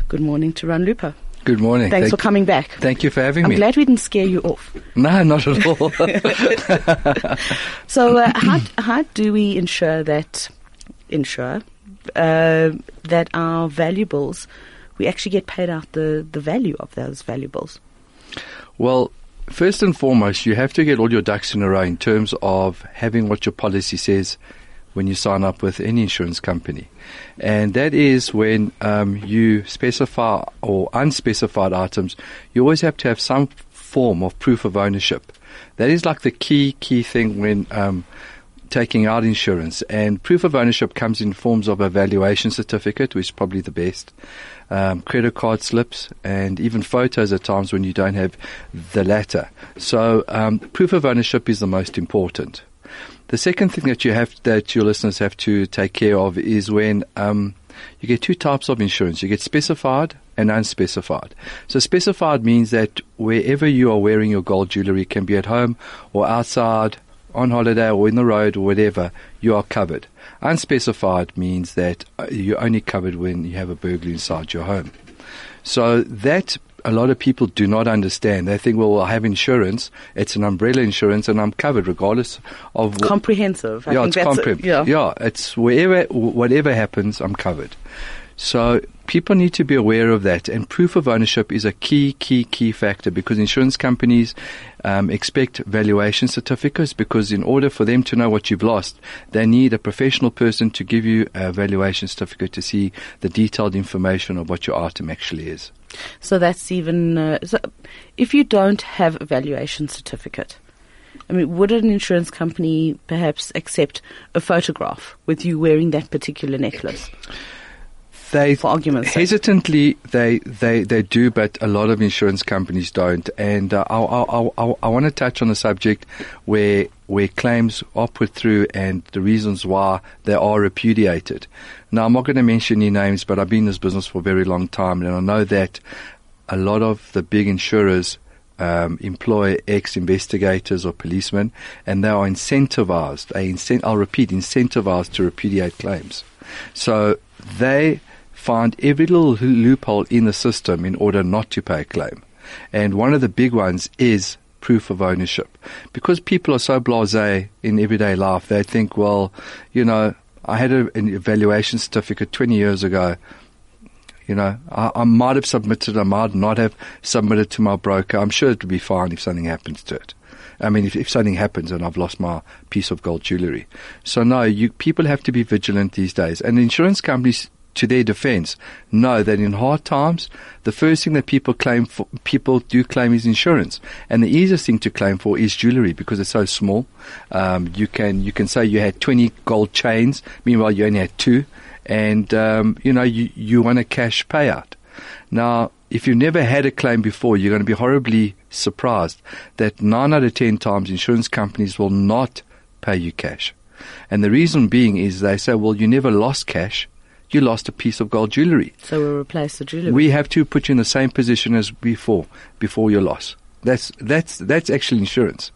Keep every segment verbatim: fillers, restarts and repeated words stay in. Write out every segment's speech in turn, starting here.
Good morning to Ron Lupa. Good morning. Thanks Thank for coming back. Thank you for having I'm me. I'm glad we didn't scare you off. No, not at all. So uh, how, how do we ensure that, ensure, uh, that our valuables, we actually get paid out the, the value of those valuables? Well, first and foremost, you have to get all your ducks in a row in terms of having what your policy says when you sign up with any insurance company. And that is when um, you specify or unspecified items, you always have to have some form of proof of ownership. That is like the key, key thing when um, taking out insurance. And proof of ownership comes in forms of a valuation certificate, which is probably the best, um, credit card slips, and even photos at times when you don't have the latter. So um, proof of ownership is the most important. The second thing that you have, that your listeners have to take care of is when um, you get two types of insurance. You get specified and unspecified. So specified means that wherever you are wearing your gold jewelry, can be at home or outside, on holiday or in the road or whatever, you are covered. Unspecified means that you're only covered when you have a burglar inside your home. So that a lot of people do not understand. They think, well, I have insurance. It's an umbrella insurance, and I'm covered regardless of what, comprehensive. I yeah, think it's that's comprehensive. Yeah. yeah, it's wherever, whatever happens, I'm covered. So people need to be aware of that, and proof of ownership is a key, key, key factor, because insurance companies um, expect valuation certificates, because in order for them to know what you've lost, they need a professional person to give you a valuation certificate to see the detailed information of what your item actually is. So that's even, uh, so if you don't have a valuation certificate, I mean, would an insurance company perhaps accept a photograph with you wearing that particular necklace? They For argument's sake. hesitantly they, they they do, but a lot of insurance companies don't. And uh, I I I, I want to touch on a subject where where claims are put through and the reasons why they are repudiated. Now, I'm not going to mention any names, but I've been in this business for a very long time, and I know that a lot of the big insurers um, employ ex-investigators or policemen, and they are incentivized. They incent- I'll repeat, incentivized to repudiate claims. So they find every little loophole in the system in order not to pay a claim. And one of the big ones is proof of ownership. Because people are so blasé in everyday life, they think, well, you know, I had a, an evaluation certificate twenty years ago. You know, I, I might have submitted, I might not have submitted to my broker. I'm sure it would be fine if something happens to it. I mean, if, if something happens and I've lost my piece of gold jewelry. So no, you, people have to be vigilant these days. And insurance companies, to their defense, know that in hard times, the first thing that people claim for, people do claim is insurance. And the easiest thing to claim for is jewelry, because it's so small. Um, you can, you can say you had twenty gold chains, meanwhile you only had two. And, um, you know, you, you want a cash payout. Now, if you've never had a claim before, you're going to be horribly surprised that nine out of ten times insurance companies will not pay you cash. And the reason being is they say, well, you never lost cash. You lost a piece of gold jewelry. So we'll replace the jewelry. We have to put you in the same position as before, before your loss. That's, that's, that's actually insurance.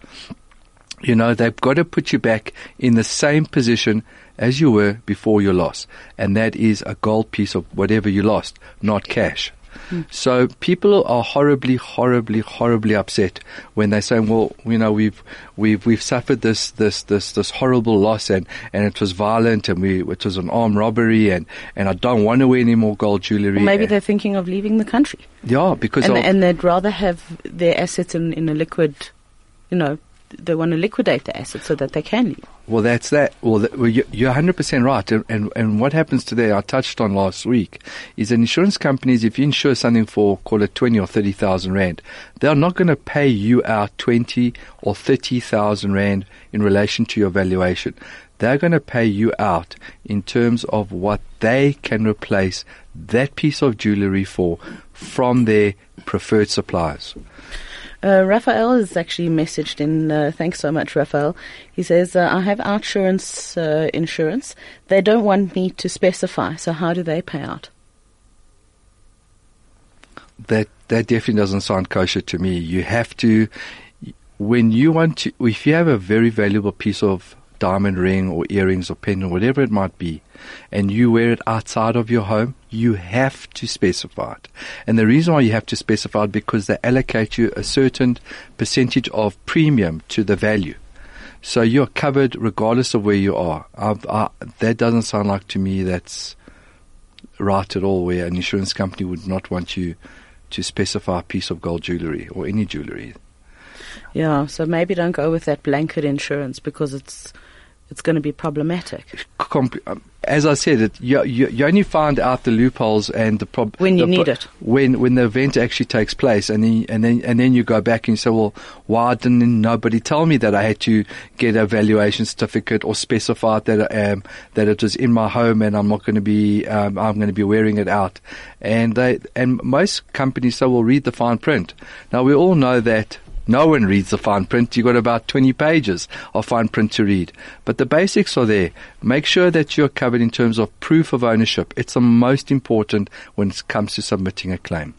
You know, they've got to put you back in the same position as you were before your loss. And that is a gold piece of whatever you lost, not cash. Hmm. So people are horribly, horribly, horribly upset when they say, well, you know, we've, we've, we've suffered this, this, this, this horrible loss, and, and it was violent, and we, it was an armed robbery, and, and I don't want to wear any more gold jewelry. Or maybe they're thinking of leaving the country. Yeah, because and, of, and they'd rather have their assets in, in a liquid, you know, they want to liquidate the assets so that they can leave. Well, that's that. Well, that, well you, you're one hundred percent right. And, and, and what happens today, I touched on last week, is that insurance companies, if you insure something for, call it twenty or thirty thousand rand, they're not going to pay you out twenty or thirty thousand rand in relation to your valuation. They're going to pay you out in terms of what they can replace that piece of jewelry for from their preferred suppliers. Uh, Raphael has actually messaged in, uh, thanks so much, Raphael. He says, uh, I have OUTsurance uh, insurance. They don't want me to specify, so how do they pay out? That that definitely doesn't sound kosher to me. You have to, when you want to, if you have a very valuable piece of diamond ring or earrings or pendant, whatever it might be, and you wear it outside of your home, you have to specify it. And the reason why you have to specify it because they allocate you a certain percentage of premium to the value. So you're covered regardless of where you are. I've, I, that doesn't sound like to me that's right at all, where an insurance company would not want you to specify a piece of gold jewelry or any jewelry. Yeah, so maybe don't go with that blanket insurance because it's it's going to be problematic. As I said, it, you, you, you only find out the loopholes and the problem when you the, need it. When when the event actually takes place, and then and then and then you go back and you say, well, why didn't nobody tell me that I had to get a valuation certificate or specify that um, that it was in my home and I'm not going to be um, I'm going to be wearing it out. And they and most companies say, well, read the fine print. Now we all know that. No one reads the fine print. You've got about twenty pages of fine print to read. But the basics are there. Make sure that you're covered in terms of proof of ownership. It's the most important when it comes to submitting a claim.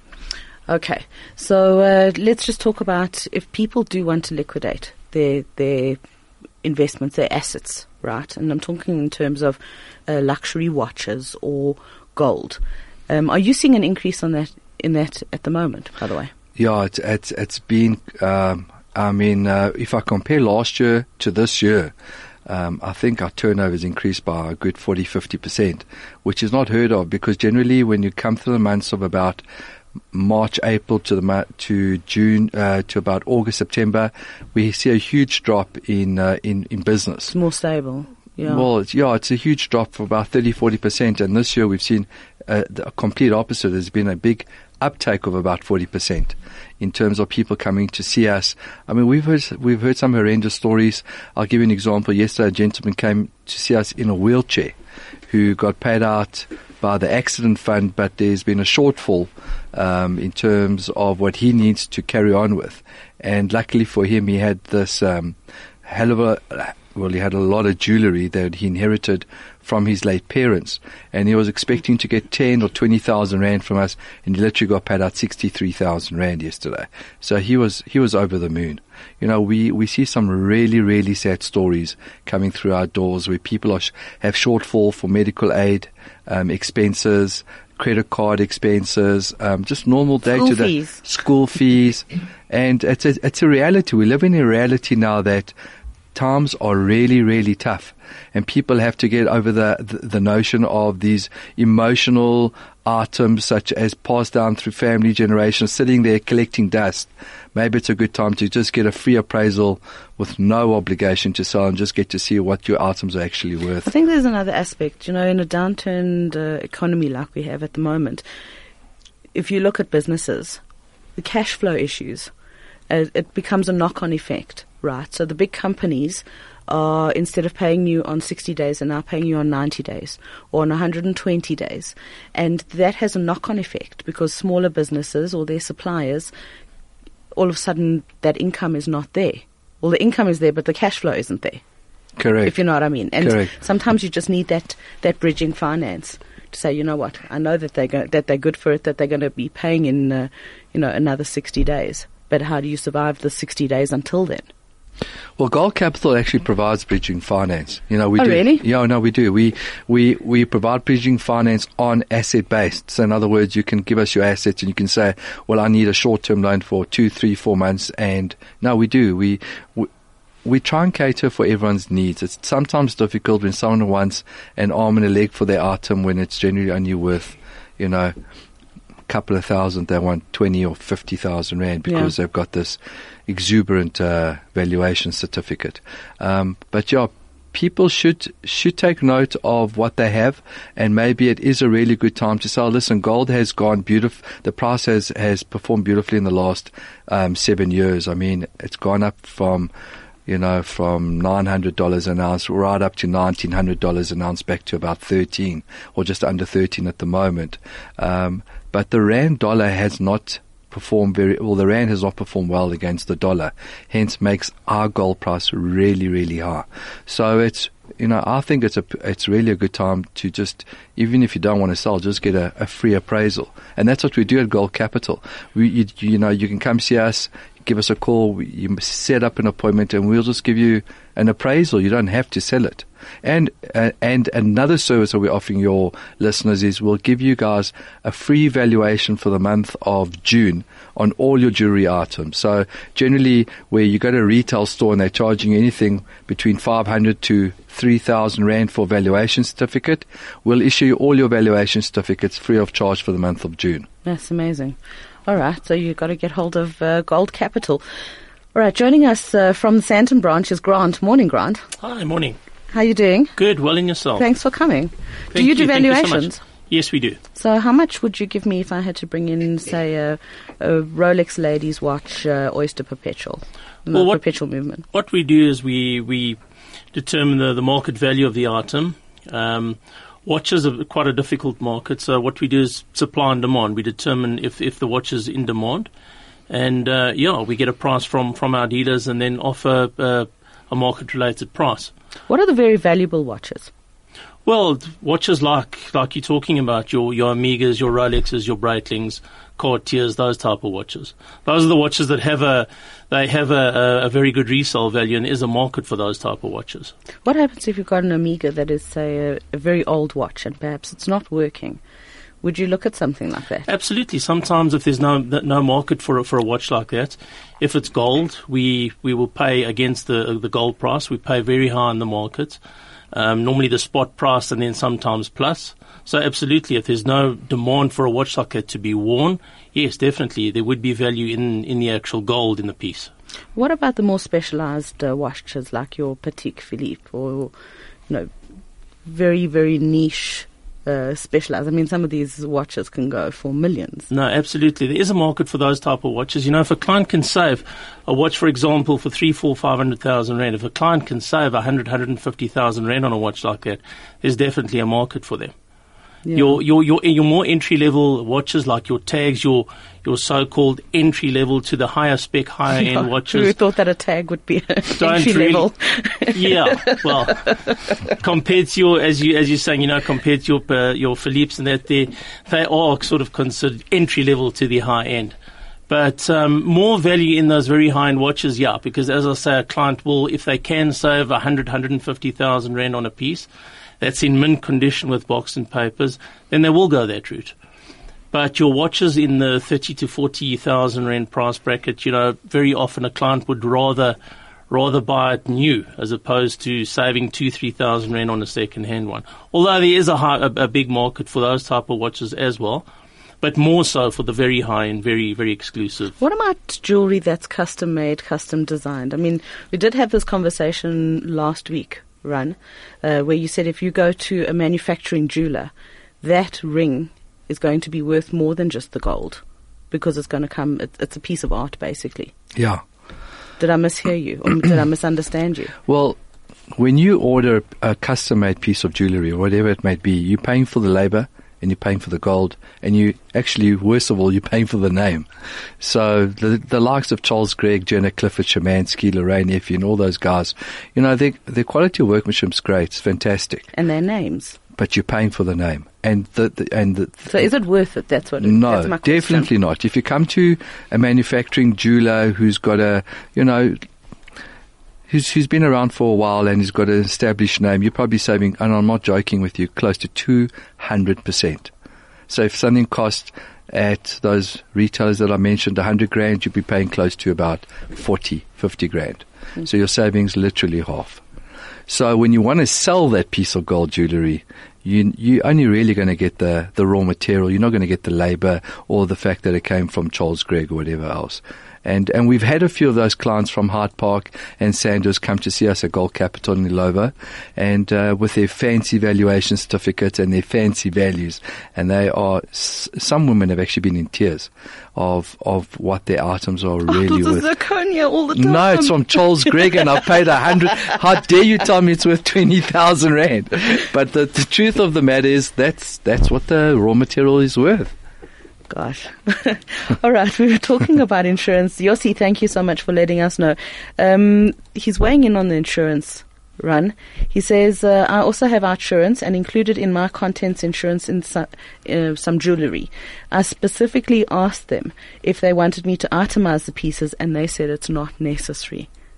Okay. So uh, let's just talk about if people do want to liquidate their their investments, their assets, right? And I'm talking in terms of uh, luxury watches or gold. Um, are you seeing an increase on that in that at the moment, by the way? Yeah, it's it's, it's been. Um, I mean, uh, if I compare last year to this year, um, I think our turnover has increased by a good forty, fifty percent, which is not heard of because generally when you come through the months of about March, April to the to June uh, to about August, September, we see a huge drop in uh, in in business. It's more stable. Yeah. Well, it's, yeah, it's a huge drop for about thirty, forty percent, and this year we've seen uh, the complete opposite. There's been a big uptake of about forty percent in terms of people coming to see us. I mean, we've heard, we've heard some horrendous stories. I'll give you an example. Yesterday, a gentleman came to see us in a wheelchair who got paid out by the accident fund, but there's been a shortfall um, in terms of what he needs to carry on with. And luckily for him, he had this um, hell of a, well, he had a lot of jewelry that he inherited from his late parents, and he was expecting to get ten or twenty thousand rand from us, and he literally got paid out sixty-three thousand rand yesterday. So he was he was over the moon. You know, we we see some really really sad stories coming through our doors where people are sh- have shortfall for medical aid um, expenses, credit card expenses, um, just normal day to day school fees, and it's a, it's a reality. We live in a reality now that times are really, really tough, and people have to get over the, the the notion of these emotional items such as passed down through family generations, sitting there collecting dust. Maybe it's a good time to just get a free appraisal with no obligation to sell and just get to see what your items are actually worth. I think there's another aspect, you know, in a downturned uh, economy like we have at the moment, if you look at businesses, the cash flow issues, uh, it becomes a knock-on effect. Right, so the big companies are, instead of paying you on sixty days, are now paying you on ninety days or on one hundred twenty days. And that has a knock-on effect because smaller businesses or their suppliers, all of a sudden that income is not there. Well, the income is there, but the cash flow isn't there. Correct. If you know what I mean. And Correct. Sometimes you just need that, that bridging finance to say, you know what, I know that they're, go- that they're good for it, that they're going to be paying in, uh, you know, another sixty days. But how do you survive the sixty days until then? Well, Gold Capital actually provides bridging finance. You know, we oh, do. really? Yeah, no, we do. We we we provide bridging finance on asset based. So, in other words, you can give us your assets, and you can say, "Well, I need a short term loan for two, three, four months." And no, we do. We we, we try and cater for everyone's needs. It's sometimes difficult when someone wants an arm and a leg for their item when it's generally only worth, you know, a couple of thousand. They want twenty or fifty thousand rand because yeah. they've got this exuberant uh, valuation certificate. Um, but yeah, people should should take note of what they have, and maybe it is a really good time to sell. Listen, gold has gone beautiful. The price has, has performed beautifully in the last um, seven years. I mean, it's gone up from, you know, from nine hundred dollars an ounce right up to nineteen hundred dollars an ounce, back to about thirteen or just under thirteen at the moment. Um, but the rand dollar has not perform very well. The rand has not performed well against the dollar, hence makes our gold price really, really high. So it's, you know, I think it's a it's really a good time to just, even if you don't want to sell, just get a, a free appraisal, and that's what we do at Gold Capital. We, you, you know, you can come see us, give us a call, you set up an appointment, and we'll just give you an appraisal. You don't have to sell it. And uh, and another service that we're offering your listeners is we'll give you guys a free valuation for the month of June on all your jewelry items. So generally, where you go to a retail store and they're charging you anything between five hundred to three thousand rand for a valuation certificate, we'll issue you all your valuation certificates free of charge for the month of June. That's amazing. All right, so you've got to get hold of uh, Gold Capital. All right, joining us uh, from the Sandton branch is Grant. Morning, Grant. Hi, morning. How are you doing? Good, well in yourself. Thanks for coming. Thank do you, you do valuations? You so yes, we do. So how much would you give me if I had to bring in, say, a, a Rolex ladies watch, uh, Oyster Perpetual, well, what, Perpetual movement? What we do is we, we determine the, the market value of the item. Um, watches are quite a difficult market, so what we do is supply and demand. We determine if, if the watch is in demand. And, uh, yeah, we get a price from, from our dealers and then offer uh, a market-related price. What are the very valuable watches? Well, watches like like you're talking about, your your Omegas, your Rolexes, your Breitlings, Cartiers, those type of watches. Those are the watches that have a they have a, a, a very good resale value, and is a market for those type of watches. What happens if you've got an Omega that is, say, a, a very old watch and perhaps it's not working? Would you look at something like that? Absolutely. Sometimes if there's no no market for a, for a watch like that, if it's gold, we, we will pay against the the gold price. We pay very high in the market, um, normally the spot price and then sometimes plus. So absolutely, if there's no demand for a watch like that to be worn, yes, definitely, there would be value in, in the actual gold in the piece. What about the more specialized uh, watches like your Patek Philippe or, you know, very, very niche Uh, specialized? I mean, some of these watches can go for millions. No, absolutely. There is a market for those type of watches. You know, if a client can save a watch, for example, for three, four, five hundred thousand rand, if a client can save a hundred, hundred and fifty thousand rand on a watch like that, there's definitely a market for them. Yeah. Your your your your more entry level watches like your tags, your your so-called entry level to the higher spec, higher yeah, end watches. Who thought that a tag would be entry really, level? Yeah, well, compared to your, as you as you're saying, you know, compared to your uh, your Philippes and that, they they are sort of considered entry level to the high end. But um, more value in those very high end watches, yeah, because as I say, a client will, if they can save a hundred, hundred and fifty thousand rand on a piece, that's in mint condition with box and papers, then they will go that route. But your watches in the thirty to forty thousand rand price bracket, you know, very often a client would rather rather buy it new as opposed to saving two, three thousand rand on a second hand one. Although there is a, high, a, a big market for those type of watches as well, but more so for the very high and very, very exclusive. What about jewelry that's custom made, custom designed? I mean, we did have this conversation last week, Run, uh, where you said if you go to a manufacturing jeweler, that ring is going to be worth more than just the gold because it's going to come, it, it's a piece of art basically. Yeah. Did I mishear you or did I misunderstand you? Well, when you order a custom-made piece of jewelry or whatever it might be, you're paying for the labor and you're paying for the gold, and you actually, worst of all, you're paying for the name. So the the likes of Charles Gregg, Jenna Clifford, Szymanski, Lorraine Effie, and all those guys, you know, they, their quality of workmanship's great. It's fantastic. And their names. But you're paying for the name. And the, the and the, So is it worth it? That's what it, No, that's my question. Definitely not. If you come to a manufacturing jeweler who's got a, you know, who's who's been around for a while and has got an established name, you're probably saving, and I'm not joking with you, close to two hundred percent. So if something costs at those retailers that I mentioned one hundred grand, you'd be paying close to about forty, fifty grand. Mm. So your savings literally half. So when you want to sell that piece of gold jewelry, you, you're only really going to get the, the raw material. You're not going to get the labor or the fact that it came from Charles Gregg or whatever else. And and we've had a few of those clients from Hyde Park and Sandhurst come to see us at Gold Capital in Illovo, and uh, with their fancy valuation certificates and their fancy values. And they are, s- some women have actually been in tears of of what their items are really oh, worth. Zirconia all the time. No, it's from Charles Gregg, and I paid a hundred. How dare you tell me it's worth twenty thousand rand? But the, the truth of the matter is that's that's what the raw material is worth. Gosh. All right, we were talking about insurance. Yossi, thank you so much for letting us know. Um, he's weighing in on the insurance Run. He says, uh, I also have outsurance and included in my contents insurance in su- uh, some jewellery. I specifically asked them if they wanted me to itemize the pieces and they said it's not necessary.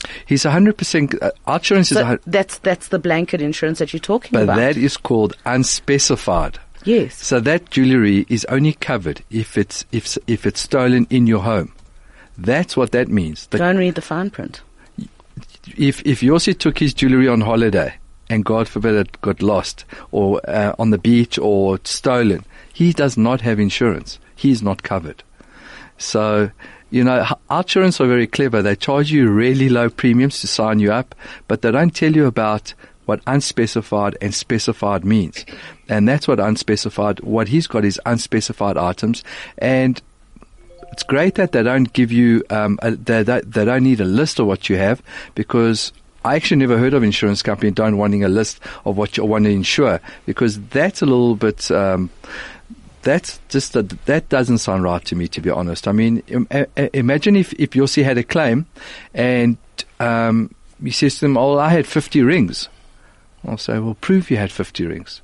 He's one hundred percent, uh, our insurance is, So a hun- that's that's the blanket insurance that you're talking but about. that is called unspecified. Yes. So that jewelry is only covered if it's if if it's stolen in your home. That's what that means. The, Don't read the fine print. if if Yossi took his jewelry on holiday and God forbid it got lost or uh, on the beach or stolen, he does not have insurance. He is not covered. So, you know, h- our insurance are very clever. They charge you really low premiums to sign you up, but they don't tell you about what unspecified and specified means. And that's what unspecified, what he's got is unspecified items. And it's great that they don't give you, um, a, they, they, they don't need a list of what you have, because I actually never heard of insurance company don't wanting a list of what you want to insure, because that's a little bit, um, that's just, a, that doesn't sound right to me, to be honest. I mean, im- a- imagine if, if Yossi had a claim and, um, he says to them, oh, I had fifty rings. I'll say, well, prove you had fifty rings.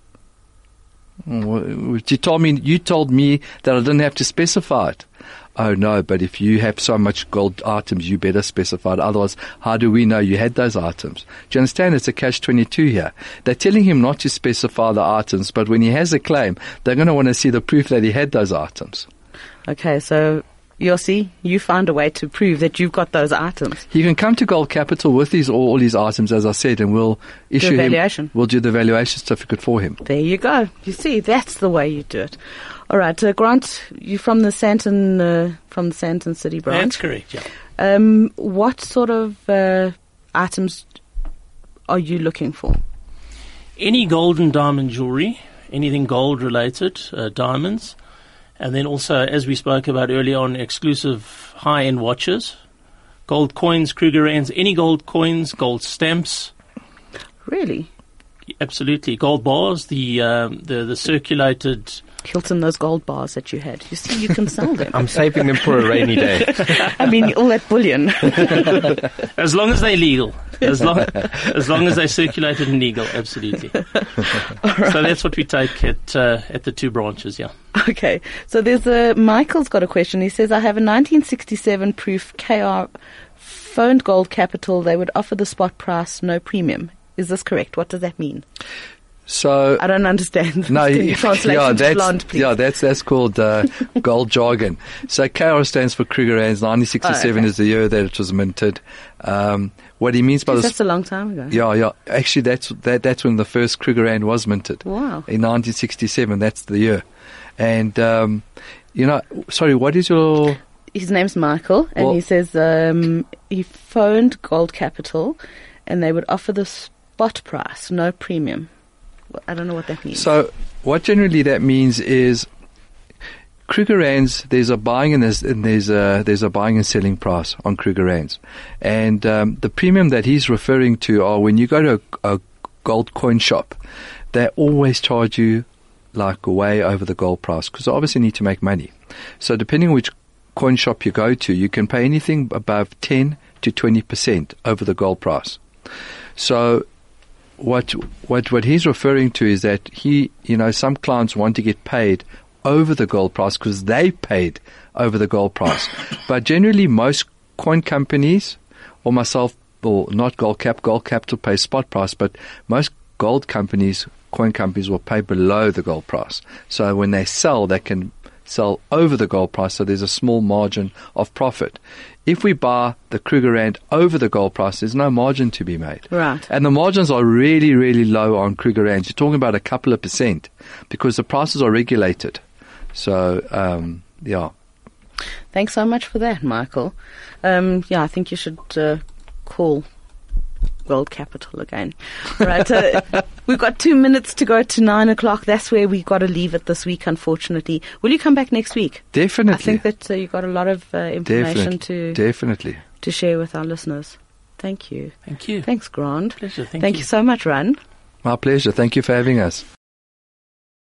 Well, you told me, you told me that I didn't have to specify it. Oh no, but if you have so much gold items, you better specify it. Otherwise, how do we know you had those items? Do you understand? It's a catch twenty-two here. They're telling him not to specify the items, but when he has a claim, they're going to want to see the proof that he had those items. Okay, so Yossi, you found a way to prove that you've got those items. He can come to Gold Capital with these all, all these items, as I said, and we'll issue The him. valuation. We'll do the valuation certificate for him. There you go. You see, that's the way you do it. All right, uh, Grant, you're from the Sandton, uh, from the Sandton City branch. That's correct, yeah. Um, what sort of uh, items are you looking for? Any gold and diamond jewelry, anything gold related, uh, diamonds, and then also, as we spoke about earlier on, exclusive high-end watches, gold coins, Krugerrands, any gold coins, gold stamps, Really? absolutely, gold bars, the um, the the circulated. Hilton, those gold bars that you had. You see, you can sell them. I'm saving them for a rainy day. I mean, all that bullion. As long as they're legal, as long as long as they're circulated and legal, absolutely. Right. So that's what we take at uh, at the two branches, yeah. Okay, so there's a, Michael's got a question. He says, I have a nineteen sixty-seven proof K R phoned Gold Capital. They would offer the spot price, no premium. Is this correct? What does that mean? So I don't understand. No, Can you translate yeah, into that's blonde, please? yeah, that's that's called uh, gold jargon. So K R stands for Krugerrands. nineteen sixty-seven Oh, okay. is the year that it was minted. Um, what he means by Jeez, this, that's a long time ago. yeah, yeah. Actually, that's that that's when the first Krugerrand was minted. Wow. In nineteen sixty-seven, that's the year. And um, you know, sorry, what is your? His name's Michael, and Well- he says um, he phoned Gold Capital, and they would offer the spot price, no premium. Well, I don't know what that means. So what generally that means is Krugerrands. There's a buying and there's, and there's a there's a buying and selling price on Krugerrands, and um, the premium that he's referring to are when you go to a, a gold coin shop, they always charge you like way over the gold price because they obviously need to make money. So depending on which coin shop you go to, you can pay anything above ten to twenty percent over the gold price. So what what what he's referring to is that he, you know, some clients want to get paid over the gold price because they paid over the gold price. But generally, most coin companies, or myself, or not Gold Cap, Gold Capital pays spot price, but most gold companies, coin companies, will pay below the gold price. So when they sell, they can sell over the gold price, so there's a small margin of profit. If we buy the Krugerrand over the gold price, there's no margin to be made. Right. And the margins are really, really low on Krugerrands. You're talking about a couple of percent because the prices are regulated. So, um, yeah. Thanks so much for that, Michael. Um, yeah, I think you should uh, call Gold Capital again. All right, uh, we've got two minutes to go to nine o'clock. That's where we got to leave it this week, unfortunately. Will you come back next week? Definitely. I think that uh, you got a lot of uh, information Definitely. to Definitely. to share with our listeners. Thank you. Thank you. Thanks, Grant. Pleasure. Thank, Thank you. you so much, Ran. My pleasure. Thank you for having us.